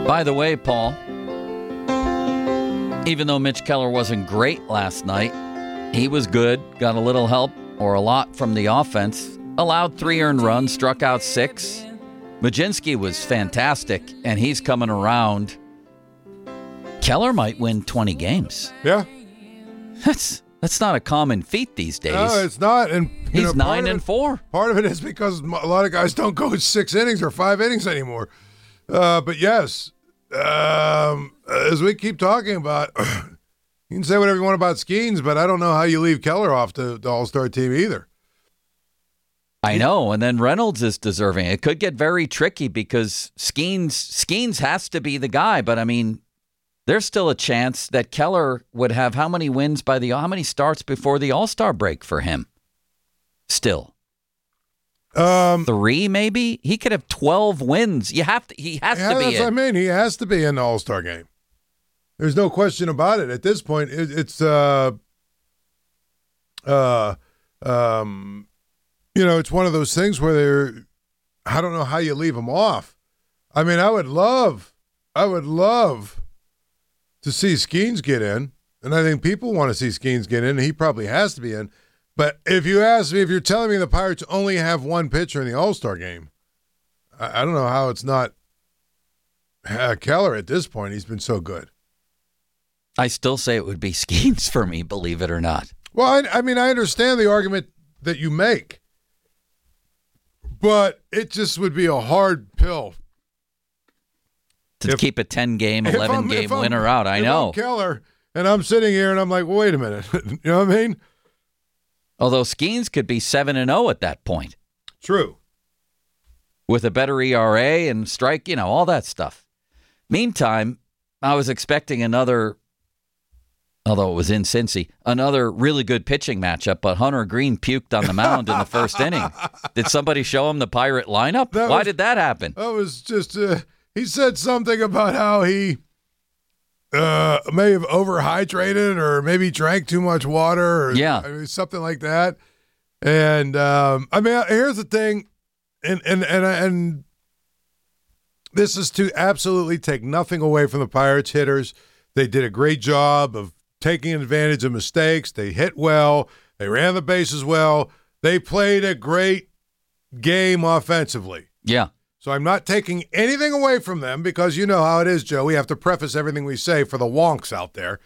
By the way, Paul, even though Mitch Keller wasn't great last night, he was good, got a little help or a lot from the offense, allowed 3 earned runs, struck out 6. Mlodzinski was fantastic, and he's coming around. Keller might win 20 games. Yeah. That's not a common feat these days. No, it's not. And he's 9-4. Part of it is because a lot of guys don't go 6 innings or 5 innings anymore. But yes, as we keep talking about, you can say whatever you want about Skeens, but I don't know how you leave Keller off the All-Star team either. I know, and then Reynolds is deserving. It could get very tricky because Skeens has to be the guy, but I mean, there's still a chance that Keller would have how many starts before the All-Star break for him? Still. 3 maybe? He could have 12 wins. He has to be that's what I mean. He has to be in the All-Star game. There's no question about it. At this point, it's one of those things where I don't know how you leave him off. I mean, I would love to see Skeens get in, and I think people want to see Skeens get in, and he probably has to be in. But if you ask me, if you're telling me the Pirates only have one pitcher in the All-Star game, I don't know how it's not Keller at this point. He's been so good. I still say it would be Skeens for me, believe it or not. Well, I mean, I understand the argument that you make, but it just would be a hard pill. To keep a 10-game, 11-game winner out, I know. I'm Keller, and I'm sitting here, and I'm like, well, wait a minute. You know what I mean? Although Skeens could be 7-0 at that point. True. With a better ERA and strike, all that stuff. Meantime, I was expecting another, although it was in Cincy, another really good pitching matchup, but Hunter Green puked on the mound in the first inning. Did somebody show him the Pirate lineup? Why did that happen? That was just... he said something about how he may have overhydrated or maybe drank too much water or something like that. And I mean, here's the thing, and this is to absolutely take nothing away from the Pirates hitters. They did a great job of taking advantage of mistakes. They hit well. They ran the bases well. They played a great game offensively. Yeah. So I'm not taking anything away from them because you know how it is, Joe. We have to preface everything we say for the wonks out there.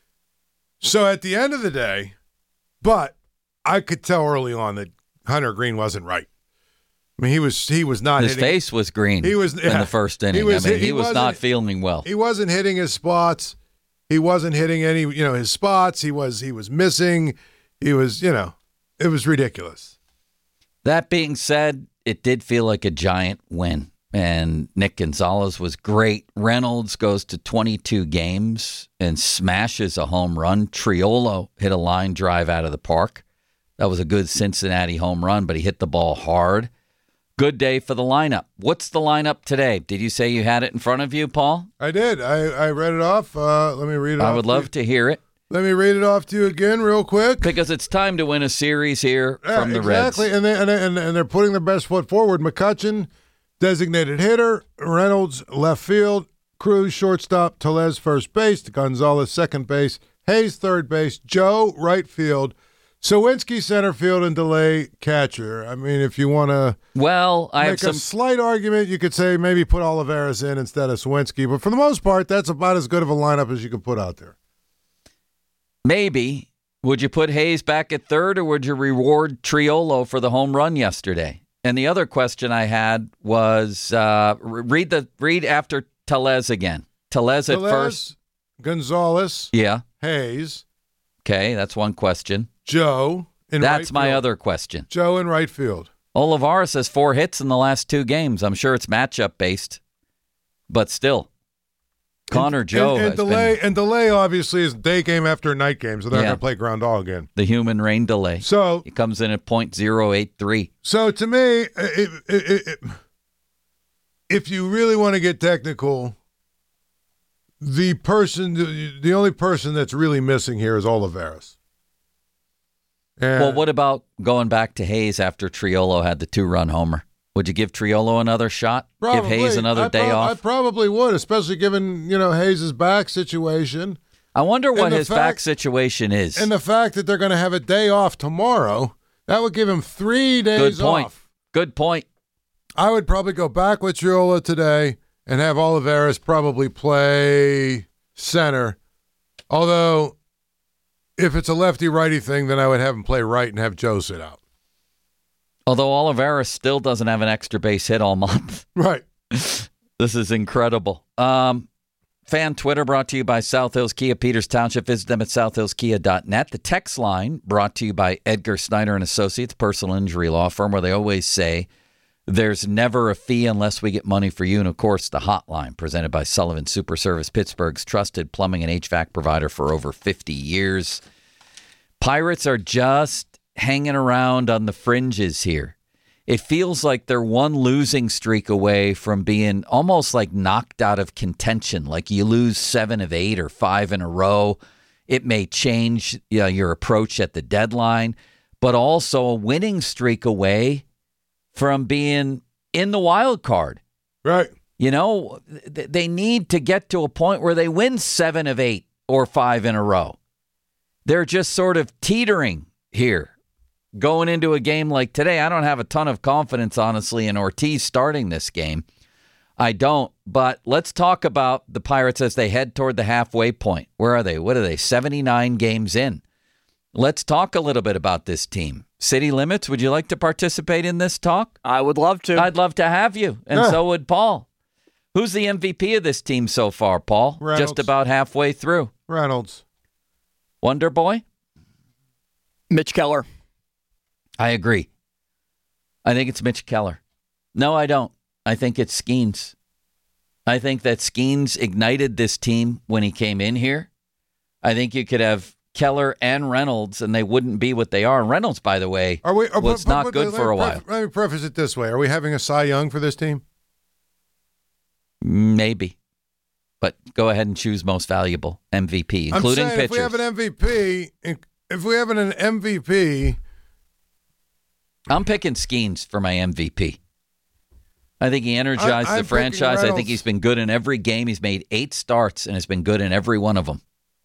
So at the end of the day, but I could tell early on that Hunter Green wasn't right. I mean, he was not his hitting. His face was green in the first inning. He was not feeling well. He wasn't hitting his spots. He wasn't hitting any, his spots. He was missing. He was, it was ridiculous. That being said, it did feel like a giant win, and Nick Gonzalez was great. Reynolds goes to 22 games and smashes a home run. Triolo hit a line drive out of the park. That was a good Cincinnati home run, but he hit the ball hard. Good day for the lineup. What's the lineup today? Did you say you had it in front of you, Paul? I did. I read it off. Let me read it off. I would love to hear it. Let me read it off to you again real quick. Because it's time to win a series here from the Reds. Exactly, and they're putting their best foot forward. McCutchen, designated hitter. Reynolds, left field. Cruz, shortstop. Tellez, first base. Gonzalez, second base. Hayes, third base. Joe, right field. Sawinski, center field, and Delay, catcher. I mean, if you want to make a slight argument, you could say maybe put Olivares in instead of Sawinski. But for the most part, that's about as good of a lineup as you can put out there. Maybe. Would you put Hayes back at third, or would you reward Triolo for the home run yesterday? And the other question I had was read after Tellez again. Tellez at first. Gonzalez. Yeah. Hayes. Okay, that's one question. Joe in right field. That's my other question. Joe in right field. Olivares has 4 hits in the last 2 games. I'm sure it's matchup based, but still. Connor Joe and Delay obviously is day game after night game, so they're going to play ground ball again. The human rain delay. So he comes in at .083. So to me, if you really want to get technical, the only person that's really missing here is Olivares. Well, what about going back to Hayes after Triolo had the 2-run homer? Would you give Triolo another shot? Probably. Give Hayes another day off? I probably would, especially given, Hayes' back situation. I wonder what his back situation is. And the fact that they're going to have a day off tomorrow, that would give him 3 days off. Good point. I would probably go back with Triolo today and have Olivares probably play center. Although, if it's a lefty-righty thing, then I would have him play right and have Joe sit out. Although Olivares still doesn't have an extra base hit all month. Right. This is incredible. Fan Twitter brought to you by South Hills Kia, Peters Township. Visit them at southhillskia.net. The text line brought to you by Edgar Snyder and Associates, personal injury law firm, where they always say there's never a fee unless we get money for you. And, of course, the hotline presented by Sullivan Super Service, Pittsburgh's trusted plumbing and HVAC provider for over 50 years. Pirates are just hanging around on the fringes here. It feels like they're one losing streak away from being almost like knocked out of contention. Like you lose 7 of 8 or 5 in a row. It may change your approach at the deadline, but also a winning streak away from being in the wild card. Right. They need to get to a point where they win 7 of 8 or 5 in a row. They're just sort of teetering here. Going into a game like today, I don't have a ton of confidence, honestly, in Ortiz starting this game. I don't. But let's talk about the Pirates as they head toward the halfway point. Where are they? What are they? 79 games in. Let's talk a little bit about this team. City Limits, would you like to participate in this talk? I would love to. I'd love to have you, and so would Paul. Who's the MVP of this team so far, Paul? Reynolds. Just about halfway through. Reynolds. Wonder Boy? Mitch Keller. I agree. I think it's Mitch Keller. No, I don't. I think it's Skeens. I think that Skeens ignited this team when he came in here. I think you could have Keller and Reynolds, and they wouldn't be what they are. And Reynolds, by the way, was not good for a while. Let me preface it this way. Are we having a Cy Young for this team? Maybe. But go ahead and choose most valuable MVP, including pitchers. If we have an MVP, I'm picking Skeens for my MVP. I think he energized the franchise. I think he's been good in every game. He's made 8 starts and has been good in every one of them.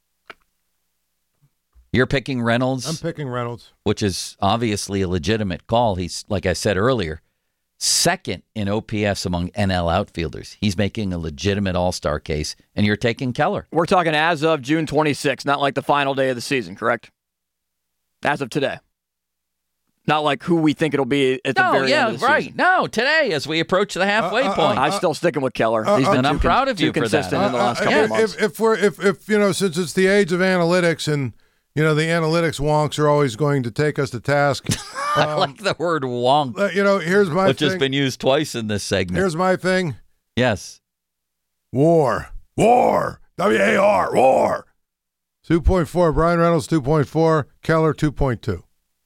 You're picking Reynolds? I'm picking Reynolds. Which is obviously a legitimate call. He's, like I said earlier, second in OPS among NL outfielders. He's making a legitimate all-star case, and you're taking Keller. We're talking as of June 26th, not like the final day of the season, correct? As of today. Not like who we think it'll be at the very end of the season. No, today as we approach the halfway point. I'm still sticking with Keller. He's been I'm proud of you for that. Consistent in the last couple of months. If since it's the age of analytics and the analytics wonks are always going to take us to task. I like the word wonk. Here's my which thing. has been used twice in this segment. Here's my thing. Yes. WAR. W-A-R. WAR. 2.4. Brian Reynolds 2.4. Keller 2.2.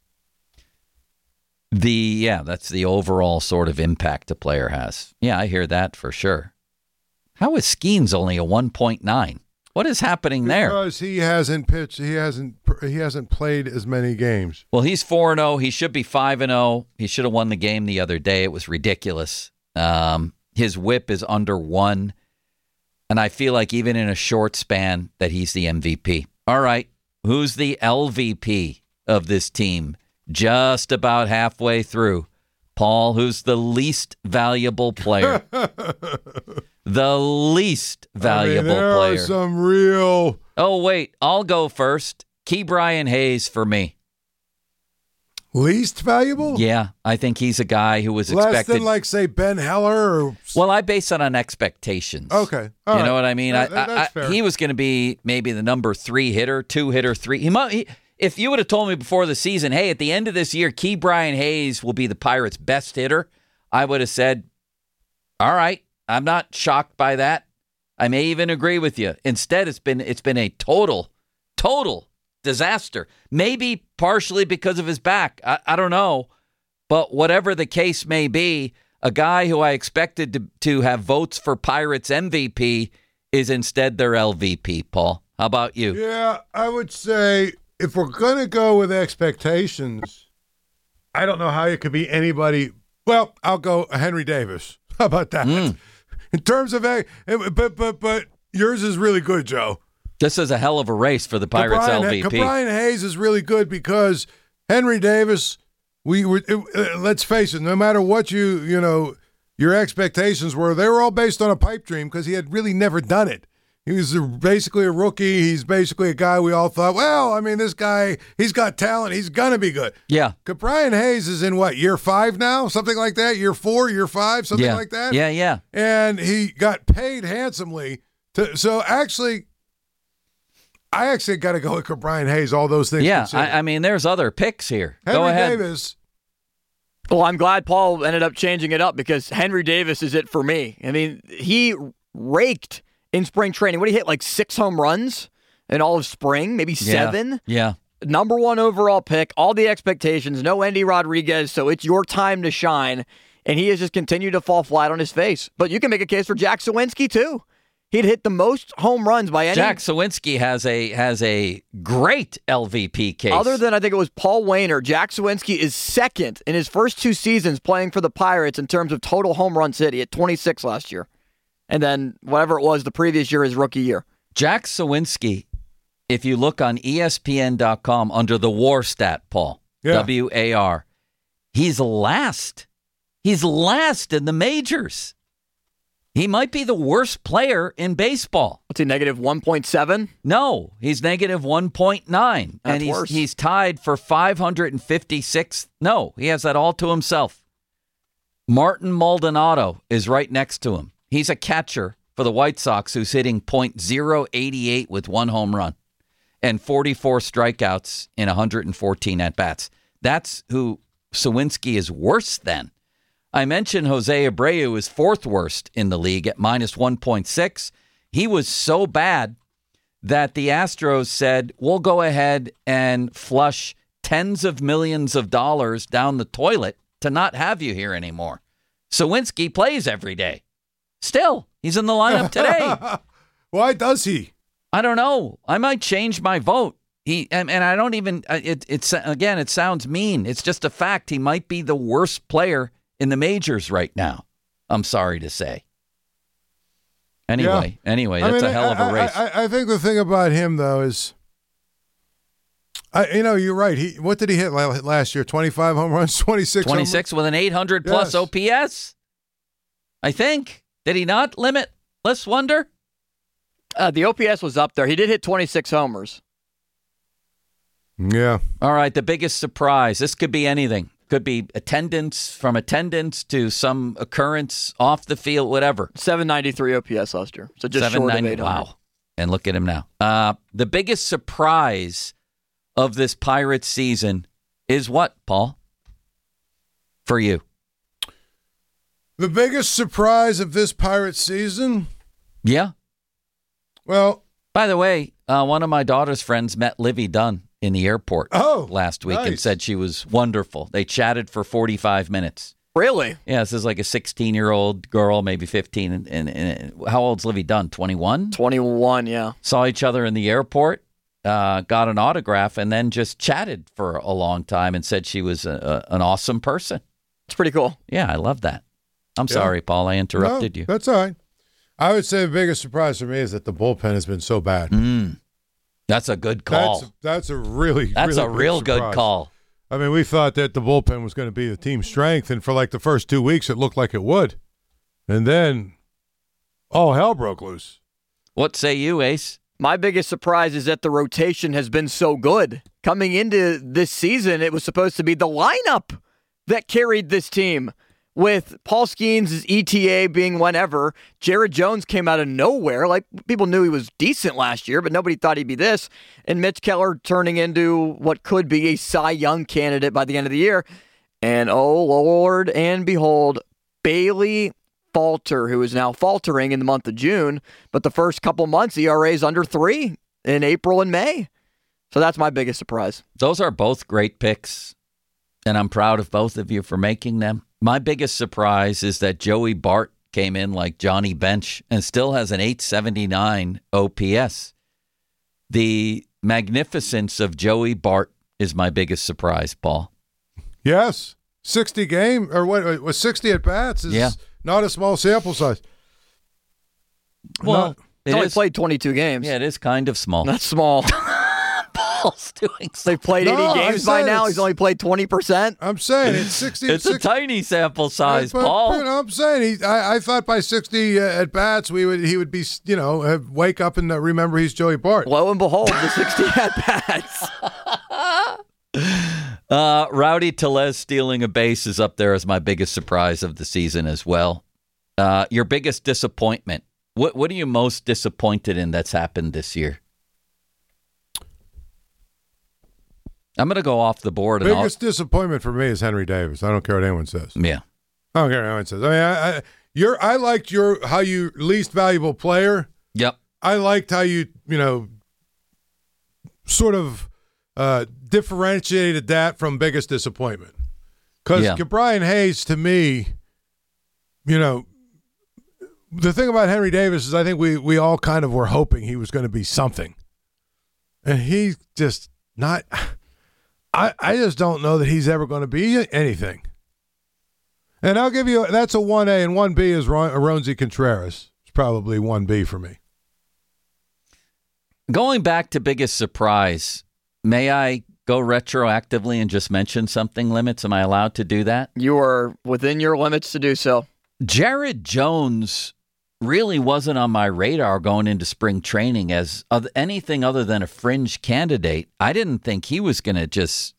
That's the overall sort of impact a player has. Yeah, I hear that for sure. How is Skeens only a 1.9? What is happening there? Because he hasn't pitched. He hasn't played as many games. Well, he's 4-0. He should be 5-0. He should have won the game the other day. It was ridiculous. His whip is under 1. And I feel like even in a short span that he's the MVP. All right. Who's the LVP of this team? Just about halfway through. Paul, who's the least valuable player? The least valuable there player. Are some real... Oh, wait. I'll go first. Ke'Bryan Hayes for me. Least valuable? Yeah. I think he's a guy who was Less expected... than, like, say, Ben Heller? Or... Well, I base it on expectations. Okay. All right. Know what I mean? That's fair. He was going to be maybe the number 3 hitter, 2 hitter, 3... If you would have told me before the season, hey, at the end of this year, Ke'Bryan Hayes will be the Pirates' best hitter, I would have said, all right, I'm not shocked by that. I may even agree with you. Instead, it's been a total disaster. Maybe partially because of his back. I don't know. But whatever the case may be, a guy who I expected to have votes for Pirates MVP is instead their LVP, Paul. How about you? Yeah, I would say... If we're going to go with expectations, I don't know how it could be anybody. Well, I'll go Henry Davis. How about that? In terms of but yours is really good, Joe. This is a hell of a race for the Pirates LVP. Ke'Bryan Hayes is really good because Henry Davis. Let's face it. No matter what your expectations were, they were all based on a pipe dream because he had really never done it. He was basically a rookie. He's basically a guy we all thought, well, I mean, this guy, he's got talent. He's going to be good. Yeah. Ke'Bryan Hayes is in what, year 5 now? Something like that? Year 4, year 5, something like that? Yeah. And he got paid handsomely. So actually, I actually got to go with Ke'Bryan Hayes, all those things. Yeah, I mean, there's other picks here. Go ahead. Henry Davis. Well, I'm glad Paul ended up changing it up because Henry Davis is it for me. I mean, he raked in spring training. What did he hit, like 6 home runs in all of spring? Maybe 7? Yeah. Number 1 overall pick, all the expectations, no Endy Rodriguez, so it's your time to shine. And he has just continued to fall flat on his face. But you can make a case for Jack Suwinski, too. He'd hit the most home runs by any. Jack Suwinski has a great LVP case. Other than I think it was Paul Wainer, Jack Suwinski is second in his first 2 seasons playing for the Pirates in terms of total home runs hit. He hit 26 last year. And then whatever it was the previous year, his rookie year. Jack Suwinski, if you look on ESPN.com under the WAR stat, Paul, WAR, he's last. He's last in the majors. He might be the worst player in baseball. What's he, negative 1.7? No, he's negative 1.9. That's and worse. He's tied for 556. No, he has that all to himself. Martin Maldonado is right next to him. He's a catcher for the White Sox who's hitting .088 with 1 home run and 44 strikeouts in 114 at-bats. That's who Suwinski is worse than. I mentioned Jose Abreu is 4th worst in the league at minus 1.6. He was so bad that the Astros said, we'll go ahead and flush tens of millions of dollars down the toilet to not have you here anymore. Suwinski plays every day. Still, he's in the lineup today. Why does he? I don't know. I might change my vote. And I don't even, it sounds mean. It's just a fact. He might be the worst player in the majors right now. I'm sorry to say. Anyway, that's a hell of a race. I think the thing about him, though, is, you're right. What did he hit last year? 25 home runs, 26 with an 800-plus OPS, I think. Did he not limit? Let's wonder. The OPS was up there. He did hit 26 homers. Yeah. All right, the biggest surprise. This could be anything. Could be attendance to some occurrence off the field, whatever. 793 OPS last year. So just short of 800. Wow. And look at him now. The biggest surprise of this Pirates season is what, Paul? For you. The biggest surprise of this Pirates season? Yeah. Well, by the way, one of my daughter's friends met Livy Dunn in the airport last week and said she was wonderful. They chatted for 45 minutes. Really? Yeah, this is like a 16-year-old girl, maybe 15. And how old's Livy Dunn? 21? 21, yeah. Saw each other in the airport, got an autograph, and then just chatted for a long time and said she was an awesome person. It's pretty cool. Yeah, I love that. I'm sorry, Paul, I interrupted you. That's all right. I would say the biggest surprise for me is that the bullpen has been so bad. That's a good call. That's a real good call. I mean, we thought that the bullpen was going to be the team's strength, and for like the first 2 weeks, it looked like it would. And then all hell broke loose. What say you, Ace? My biggest surprise is that the rotation has been so good. Coming into this season, it was supposed to be the lineup that carried this team. With Paul Skeens' ETA being whenever, Jared Jones came out of nowhere. Like, people knew he was decent last year, but nobody thought he'd be this. And Mitch Keller turning into what could be a Cy Young candidate by the end of the year. And oh, Lord and behold, Bailey Falter, who is now faltering in the month of June. But the first couple months, ERA is under 3 in April and May. So that's my biggest surprise. Those are both great picks, and I'm proud of both of you for making them. My biggest surprise is that Joey Bart came in like Johnny Bench and still has an 879 OPS. The magnificence of Joey Bart is my biggest surprise, Paul. Yes. 60 game or what was 60 at bats is not a small sample size. Well, he's only played 22 games. Yeah, it is kind of small. That's small. Paul's doing so. They've played 80 games by now. He's only played 20%. I'm saying it's 60. It's 60, a tiny sample size, Paul. But I'm saying I thought by 60 at bats he would be wake up and remember he's Joey Bart. Lo and behold, the 60 at bats. Rowdy Tellez stealing a base is up there as my biggest surprise of the season as well. Your biggest disappointment. What are you most disappointed in that's happened this year? I'm going to go off the board. Biggest disappointment for me is Henry Davis. I don't care what anyone says. Yeah. I don't care what anyone says. I mean, I liked how you least valuable player. Yep. I liked how you sort of differentiated that from biggest disappointment. Because Brian Hayes, to me, the thing about Henry Davis is I think we all kind of were hoping he was going to be something. And he's just not – I just don't know that he's ever going to be anything. And I'll give you – that's a 1A, and 1B is Roansy Contreras. It's probably 1B for me. Going back to biggest surprise, may I go retroactively and just mention something limits? Am I allowed to do that? You are within your limits to do so. Jared Jones really wasn't on my radar going into spring training as anything other than a fringe candidate. I didn't think he was going to just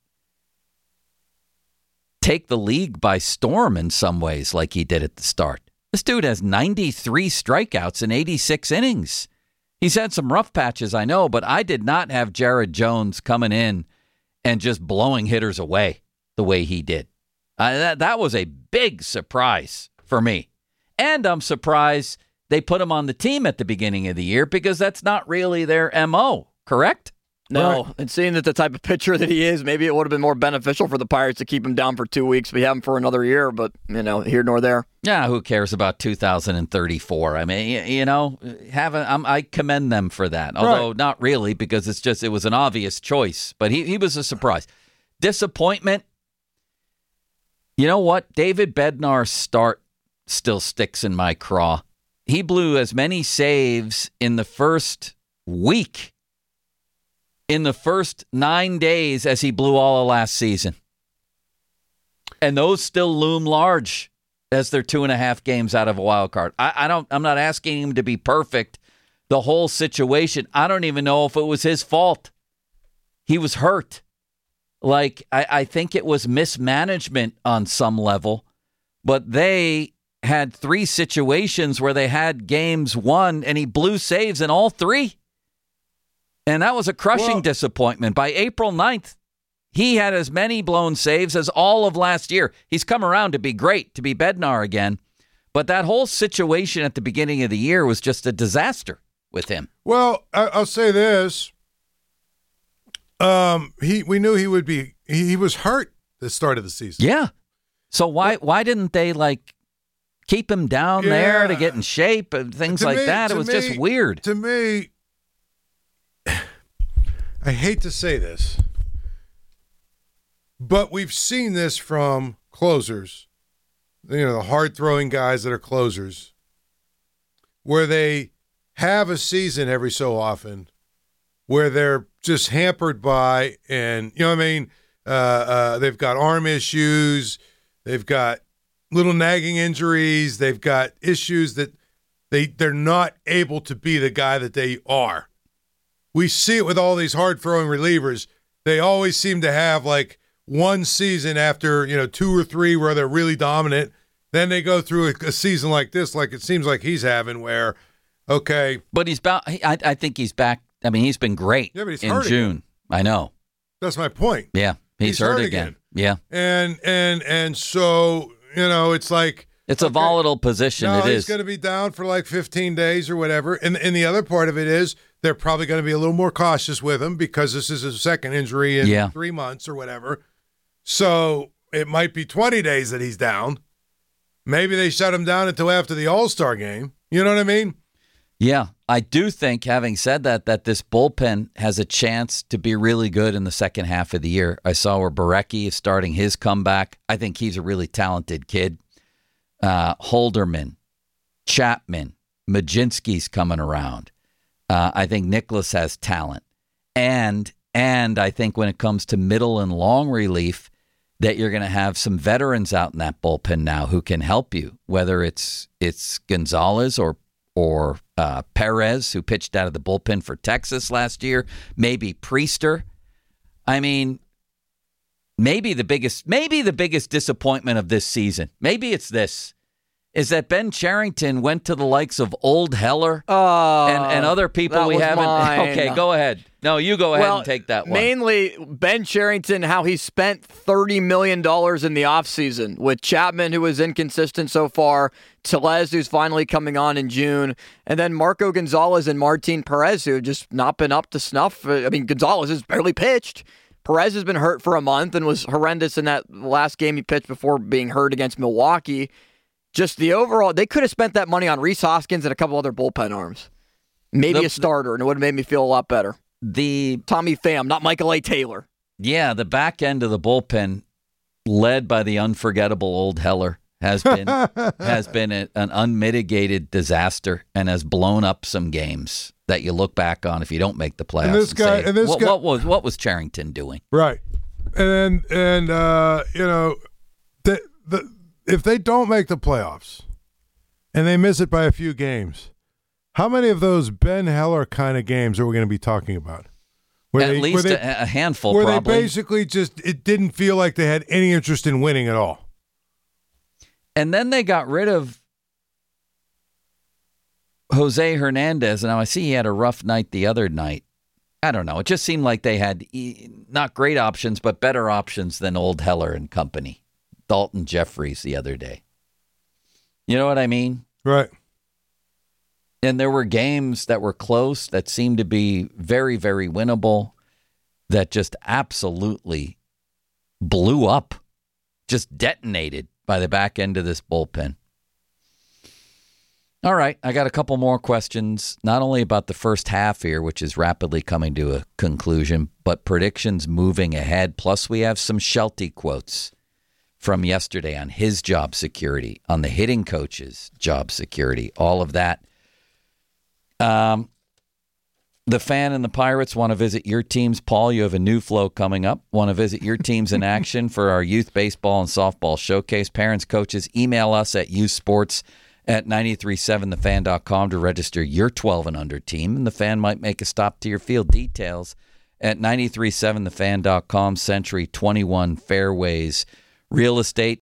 take the league by storm in some ways like he did at the start. This dude has 93 strikeouts in 86 innings. He's had some rough patches, I know, but I did not have Jared Jones coming in and just blowing hitters away the way he did. That was a big surprise for me. And I'm surprised they put him on the team at the beginning of the year because that's not really their MO, correct? No, right. And seeing that the type of pitcher that he is, maybe it would have been more beneficial for the Pirates to keep him down for 2 weeks. We have him for another year, but, here nor there. Yeah, who cares about 2034? I mean, I commend them for that, although not really because it was an obvious choice, but he was a surprise. Disappointment, you know what? David Bednar's start still sticks in my craw. He blew as many saves in the first week, in the first 9 days, as he blew all of last season. And those still loom large as they're 2.5 games out of a wild card. I'm not asking him to be perfect. The whole situation, I don't even know if it was his fault. He was hurt. I think it was mismanagement on some level, but they had 3 situations where they had games won, and he blew saves in all 3. And that was a crushing disappointment. By April 9th, he had as many blown saves as all of last year. He's come around to be great, to be Bednar again. But that whole situation at the beginning of the year was just a disaster with him. Well, I'll say this. We knew he would be – he was hurt at the start of the season. Yeah. So why didn't they, keep him down there to get in shape and things like that? It was just weird. To me, I hate to say this, but we've seen this from closers, the hard-throwing guys that are closers, where they have a season every so often where they're just hampered by, and, they've got arm issues, they've got little nagging injuries, they've got issues that they're not able to be the guy that they are. We see it with all these hard-throwing relievers. They always seem to have, one season after, 2 or 3 where they're really dominant. Then they go through a season like this, like it seems like he's having, where, okay. But he's back. I think he's back. I mean, he's been great but he's in hurt June. Again. I know. That's my point. Yeah, he's hurt again. Yeah. And so, it's like. It's a volatile position. No, it is. He's going to be down for 15 days or whatever. And the other part of it is they're probably going to be a little more cautious with him because this is his second injury in 3 months or whatever. So it might be 20 days that he's down. Maybe they shut him down until after the All-Star game. You know what I mean? Yeah, I do think, having said that this bullpen has a chance to be really good in the second half of the year. I saw where Borucki is starting his comeback. I think he's a really talented kid. Holderman, Chapman, Majinski's coming around. I think Nicholas has talent. And I think when it comes to middle and long relief, that you're going to have some veterans out in that bullpen now who can help you, whether it's Gonzalez or Perez, who pitched out of the bullpen for Texas last year, maybe Priester. I mean, maybe the biggest disappointment of this season, maybe it's this, is that Ben Cherington went to the likes of Old Heller and other people we haven't. Mine. Okay, go ahead. No, you go ahead and take that one. Mainly Ben Cherington, how he spent $30 million in the offseason with Chapman, who was inconsistent so far, Tellez, who's finally coming on in June, and then Marco Gonzalez and Martin Perez, who have just not been up to snuff. I mean, Gonzalez has barely pitched. Perez has been hurt for a month and was horrendous in that last game he pitched before being hurt against Milwaukee. Just the overall, they could have spent that money on Rhys Hoskins and a couple other bullpen arms. Maybe a starter, and it would have made me feel a lot better. Tommy Pham, not Michael A. Taylor. Yeah, the back end of the bullpen, led by the unforgettable Old Heller, has been an unmitigated disaster and has blown up some games that you look back on if you don't make the playoffs. What was Cherington doing? Right, and if they don't make the playoffs and they miss it by a few games, how many of those Ben Heller kind of games are we going to be talking about? At least a handful, where probably. They basically it didn't feel like they had any interest in winning at all. And then they got rid of Jose Hernandez. Now, I see he had a rough night the other night. I don't know. It just seemed like they had not great options, but better options than Old Heller and company. Dalton Jeffries the other day. You know what I mean? Right. And there were games that were close that seemed to be very, very winnable that just absolutely blew up, just detonated by the back end of this bullpen. All right, I got a couple more questions, not only about the first half here, which is rapidly coming to a conclusion, but predictions moving ahead. Plus, we have some Shelty quotes from yesterday on his job security, on the hitting coach's job security, all of that. The Fan and the Pirates want to visit your teams. Paul, you have a new flow coming up. Want to visit your teams in action for our youth baseball and softball showcase. Parents, coaches, email us at youthsports@937thefan.com to register your 12 and under team. And the Fan might make a stop to your field. Details at 937thefan.com. Century 21 Fairways Real Estate.